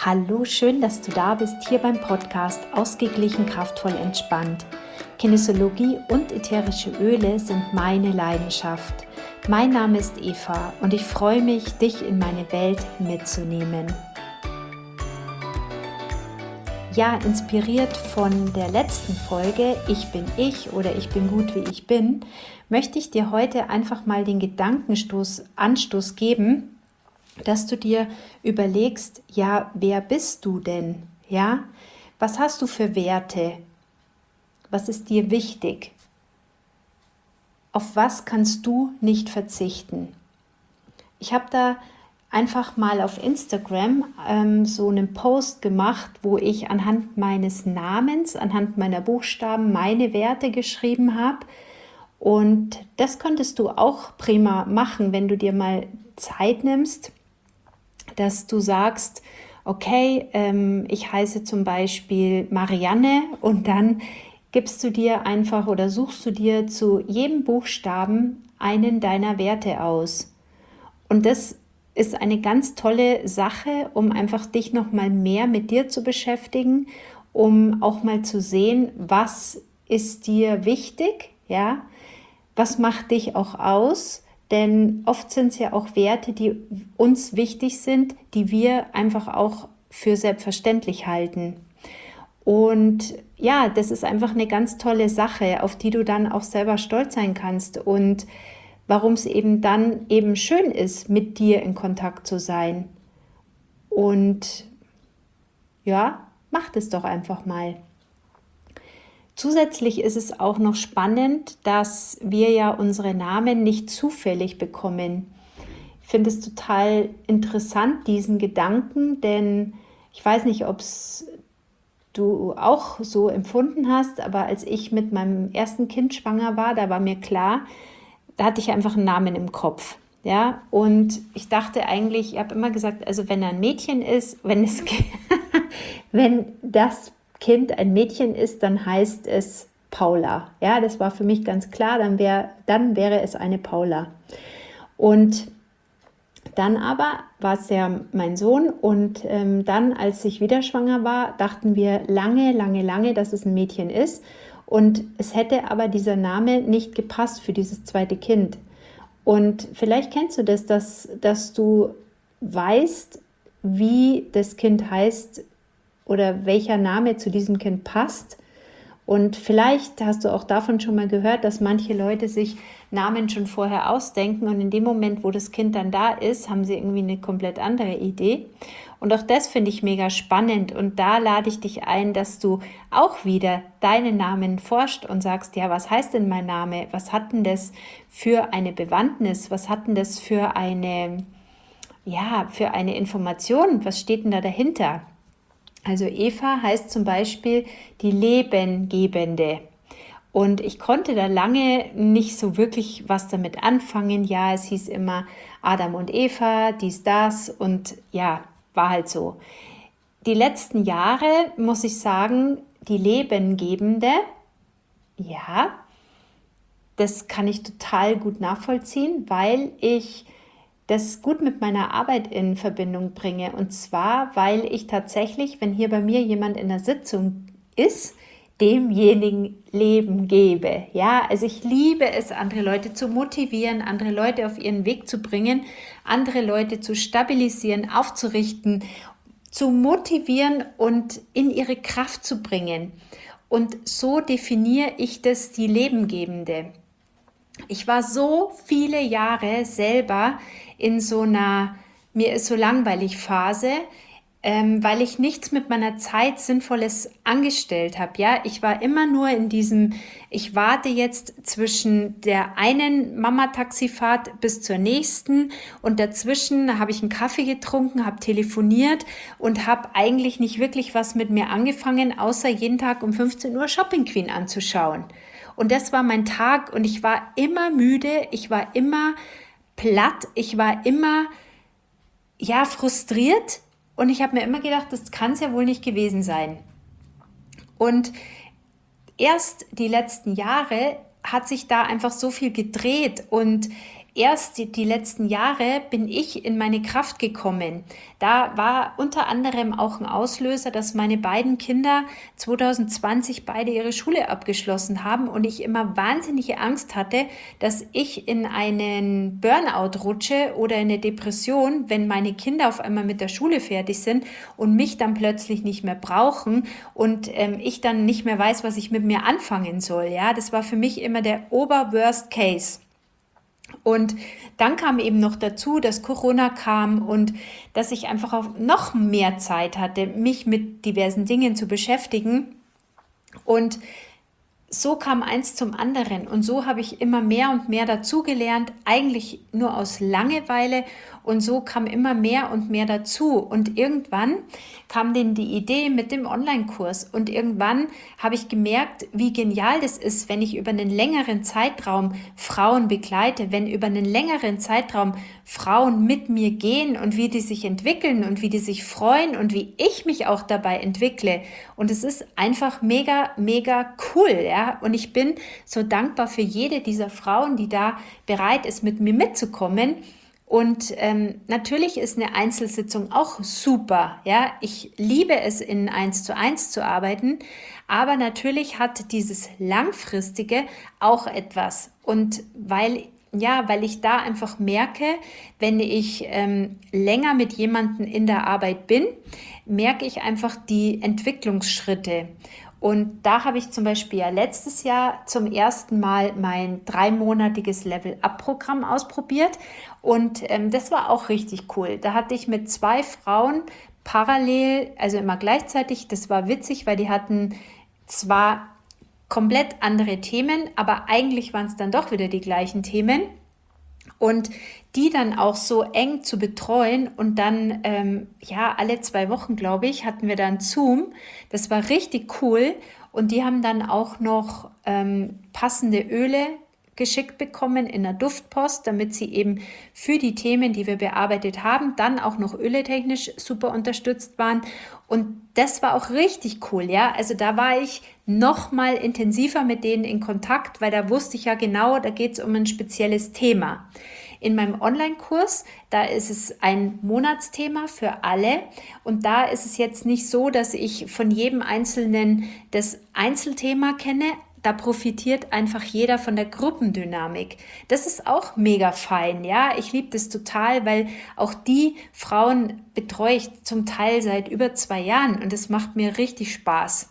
Hallo, schön, dass du da bist, hier beim Podcast Ausgeglichen, kraftvoll, entspannt. Kinesiologie und ätherische Öle sind meine Leidenschaft. Mein Name ist Eva und ich freue mich, dich in meine Welt mitzunehmen. Ja, inspiriert von der letzten Folge Ich bin ich oder Ich bin gut wie ich bin, möchte ich dir heute einfach mal den Anstoß geben, dass du dir überlegst, ja, wer bist du denn? Ja, was hast du für Werte? Was ist dir wichtig? Auf was kannst du nicht verzichten? Ich habe da einfach mal auf Instagram so einen Post gemacht, wo ich anhand meines Namens, anhand meiner Buchstaben meine Werte geschrieben habe. Und das könntest du auch prima machen, wenn du dir mal Zeit nimmst, dass du sagst, okay, ich heiße zum Beispiel Marianne und dann gibst du dir einfach oder suchst du dir zu jedem Buchstaben einen deiner Werte aus. Und das ist eine ganz tolle Sache, um einfach dich noch mal mehr mit dir zu beschäftigen, um auch mal zu sehen, was ist dir wichtig, ja, was macht dich auch aus. Denn oft sind es ja auch Werte, die uns wichtig sind, die wir einfach auch für selbstverständlich halten. Und ja, das ist einfach eine ganz tolle Sache, auf die du dann auch selber stolz sein kannst und warum es eben dann eben schön ist, mit dir in Kontakt zu sein. Und ja, mach das doch einfach mal. Zusätzlich ist es auch noch spannend, dass wir ja unsere Namen nicht zufällig bekommen. Ich finde es total interessant, diesen Gedanken, denn ich weiß nicht, ob es du auch so empfunden hast, aber als ich mit meinem ersten Kind schwanger war, da war mir klar, da hatte ich einfach einen Namen im Kopf. Ja, und ich dachte eigentlich, ich habe immer gesagt, also wenn er ein Mädchen ist, wenn das Kind ein Mädchen ist, dann heißt es Paula. Ja, das war für mich ganz klar, dann wäre es eine Paula. Und dann aber war es ja mein Sohn und dann, als ich wieder schwanger war, dachten wir lange, dass es ein Mädchen ist. Und es hätte aber dieser Name nicht gepasst für dieses zweite Kind. Und vielleicht kennst du das, dass du weißt, wie das Kind heißt, oder welcher Name zu diesem Kind passt. Und vielleicht hast du auch davon schon mal gehört, dass manche Leute sich Namen schon vorher ausdenken und in dem Moment, wo das Kind dann da ist, haben sie irgendwie eine komplett andere Idee. Und auch das finde ich mega spannend und da lade ich dich ein, dass du auch wieder deinen Namen forscht und sagst, ja, was heißt denn mein Name? Was hat denn das für eine Bewandtnis? Was hat denn das für eine Information? Was steht denn da dahinter? Also Eva heißt zum Beispiel die Lebengebende. Und ich konnte da lange nicht so wirklich was damit anfangen. Ja, es hieß immer Adam und Eva, dies, das und ja, war halt so. Die letzten Jahre, muss ich sagen, die Lebengebende, ja, das kann ich total gut nachvollziehen, weil ich das gut mit meiner Arbeit in Verbindung bringe. Und zwar, weil ich tatsächlich, wenn hier bei mir jemand in der Sitzung ist, demjenigen Leben gebe. Ja, also ich liebe es, andere Leute zu motivieren, andere Leute auf ihren Weg zu bringen, andere Leute zu stabilisieren, aufzurichten, zu motivieren und in ihre Kraft zu bringen. Und so definiere ich das, die Lebengebende. Ich war so viele Jahre selber in so einer mir ist so langweilig Phase, weil ich nichts mit meiner Zeit Sinnvolles angestellt habe. Ja, ich war immer nur in diesem, ich warte jetzt zwischen der einen Mama-Taxifahrt bis zur nächsten und dazwischen habe ich einen Kaffee getrunken, habe telefoniert und habe eigentlich nicht wirklich was mit mir angefangen, außer jeden Tag um 15 Uhr Shopping Queen anzuschauen. Und das war mein Tag und ich war immer müde, ich war immer platt, ich war immer frustriert und ich habe mir immer gedacht, das kann es ja wohl nicht gewesen sein. Und erst die letzten Jahre hat sich da einfach so viel gedreht und erst die letzten Jahre bin ich in meine Kraft gekommen. Da war unter anderem auch ein Auslöser, dass meine beiden Kinder 2020 beide ihre Schule abgeschlossen haben und ich immer wahnsinnige Angst hatte, dass ich in einen Burnout rutsche oder in eine Depression, wenn meine Kinder auf einmal mit der Schule fertig sind und mich dann plötzlich nicht mehr brauchen und ich dann nicht mehr weiß, was ich mit mir anfangen soll. Ja, das war für mich immer der Ober-Worst Case. Und dann kam eben noch dazu, dass Corona kam und dass ich einfach auch noch mehr Zeit hatte, mich mit diversen Dingen zu beschäftigen. Und so kam eins zum anderen und so habe ich immer mehr und mehr dazugelernt, eigentlich nur aus Langeweile und so kam immer mehr und mehr dazu und irgendwann kam denen die Idee mit dem Online-Kurs und irgendwann habe ich gemerkt, wie genial das ist, wenn ich über einen längeren Zeitraum Frauen begleite, wenn über einen längeren Zeitraum Frauen mit mir gehen und wie die sich entwickeln und wie die sich freuen und wie ich mich auch dabei entwickle und es ist einfach mega, mega cool, ja, und ich bin so dankbar für jede dieser Frauen, die da bereit ist, mit mir mitzukommen. Und natürlich ist eine Einzelsitzung auch super. Ja? Ich liebe es, in 1:1 zu arbeiten, aber natürlich hat dieses Langfristige auch etwas. Und weil ich da einfach merke, wenn ich länger mit jemandem in der Arbeit bin, merke ich einfach die Entwicklungsschritte. Und da habe ich zum Beispiel ja letztes Jahr zum ersten Mal mein 3-monatiges Level-Up-Programm ausprobiert und das war auch richtig cool. Da hatte ich mit 2 Frauen parallel, also immer gleichzeitig, das war witzig, weil die hatten zwar komplett andere Themen, aber eigentlich waren es dann doch wieder die gleichen Themen. Und die dann auch so eng zu betreuen und dann, alle 2 Wochen, glaube ich, hatten wir dann Zoom. Das war richtig cool und die haben dann auch noch passende Öle geschickt bekommen in der Duftpost, damit sie eben für die Themen, die wir bearbeitet haben, dann auch noch öletechnisch super unterstützt waren. Und das war auch richtig cool, ja. Also da war ich noch mal intensiver mit denen in Kontakt, weil da wusste ich ja genau, da geht es um ein spezielles Thema. In meinem Online-Kurs, da ist es ein Monatsthema für alle und da ist es jetzt nicht so, dass ich von jedem Einzelnen das Einzelthema kenne, da profitiert einfach jeder von der Gruppendynamik. Das ist auch mega fein, ja. Ich liebe das total, weil auch die Frauen betreue ich zum Teil seit über 2 Jahren und das macht mir richtig Spaß.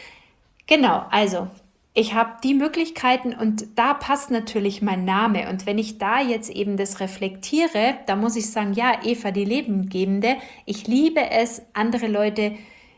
Genau, also ich habe die Möglichkeiten und da passt natürlich mein Name. Und wenn ich da jetzt eben das reflektiere, da muss ich sagen, ja, Eva, die Lebengebende, ich liebe es, andere Leute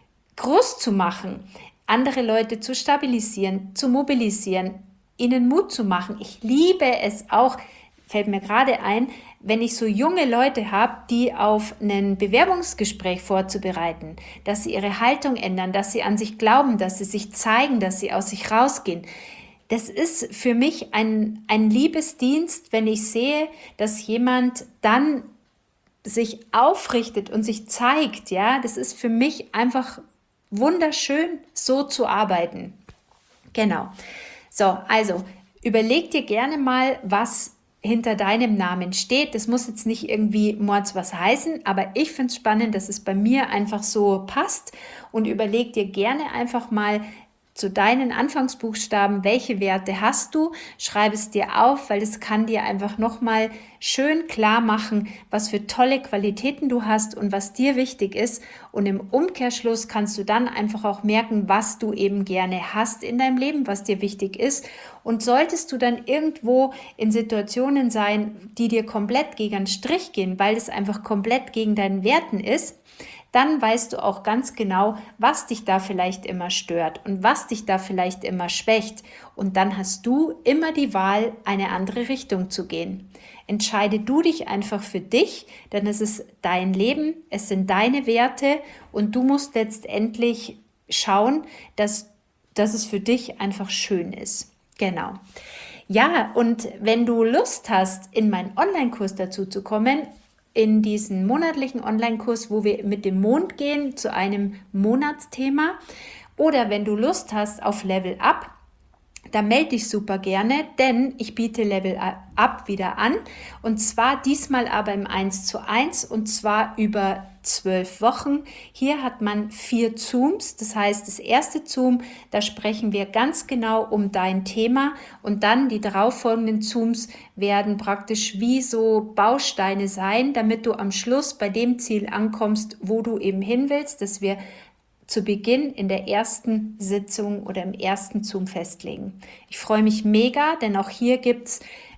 groß zu machen, andere Leute zu stabilisieren, zu mobilisieren, ihnen Mut zu machen. Ich liebe es auch, fällt mir gerade ein, wenn ich so junge Leute habe, die auf ein Bewerbungsgespräch vorzubereiten, dass sie ihre Haltung ändern, dass sie an sich glauben, dass sie sich zeigen, dass sie aus sich rausgehen. Das ist für mich ein Liebesdienst, wenn ich sehe, dass jemand dann sich aufrichtet und sich zeigt. Ja, das ist für mich einfach wunderschön, so zu arbeiten. Genau. So, also überleg dir gerne mal, was hinter deinem Namen steht. Das muss jetzt nicht irgendwie mords was heißen, aber ich finde es spannend, dass es bei mir einfach so passt und überleg dir gerne einfach mal zu deinen Anfangsbuchstaben, welche Werte hast du, schreib es dir auf, weil das kann dir einfach nochmal schön klar machen, was für tolle Qualitäten du hast und was dir wichtig ist und im Umkehrschluss kannst du dann einfach auch merken, was du eben gerne hast in deinem Leben, was dir wichtig ist und solltest du dann irgendwo in Situationen sein, die dir komplett gegen den Strich gehen, weil es einfach komplett gegen deinen Werten ist, dann weißt du auch ganz genau, was dich da vielleicht immer stört und was dich da vielleicht immer schwächt. Und dann hast du immer die Wahl, eine andere Richtung zu gehen. Entscheide du dich einfach für dich, denn es ist dein Leben, es sind deine Werte und du musst letztendlich schauen, dass es für dich einfach schön ist. Genau. Ja, und wenn du Lust hast, in meinen Online-Kurs dazu zu kommen, in diesen monatlichen Online-Kurs, wo wir mit dem Mond gehen zu einem Monatsthema. Oder wenn du Lust hast auf Level Up, dann melde dich super gerne, denn ich biete Level Up wieder an und zwar diesmal aber im 1:1 und zwar über 12 Wochen. Hier hat man 4 Zooms, das heißt, das erste Zoom, da sprechen wir ganz genau um dein Thema und dann die darauffolgenden Zooms werden praktisch wie so Bausteine sein, damit du am Schluss bei dem Ziel ankommst, wo du eben hin willst, dass wir zu Beginn in der ersten Sitzung oder im ersten Zoom festlegen. Ich freue mich mega, denn auch hier gibt's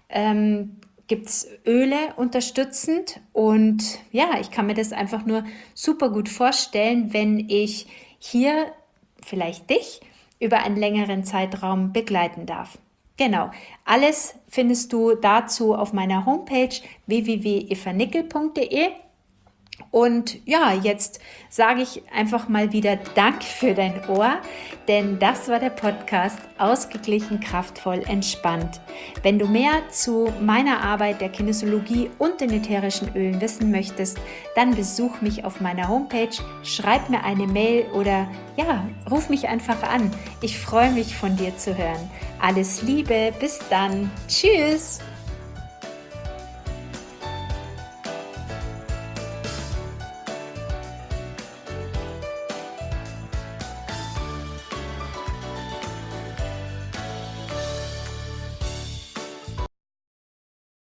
Öle unterstützend und ja, ich kann mir das einfach nur super gut vorstellen, wenn ich hier vielleicht dich über einen längeren Zeitraum begleiten darf. Genau, alles findest du dazu auf meiner Homepage www.evanickel.de. Und ja, jetzt sage ich einfach mal wieder Dank für dein Ohr, denn das war der Podcast Ausgeglichen, kraftvoll, entspannt. Wenn du mehr zu meiner Arbeit, der Kinesiologie und den ätherischen Ölen wissen möchtest, dann besuch mich auf meiner Homepage, schreib mir eine Mail oder ja, ruf mich einfach an. Ich freue mich, von dir zu hören. Alles Liebe, bis dann. Tschüss!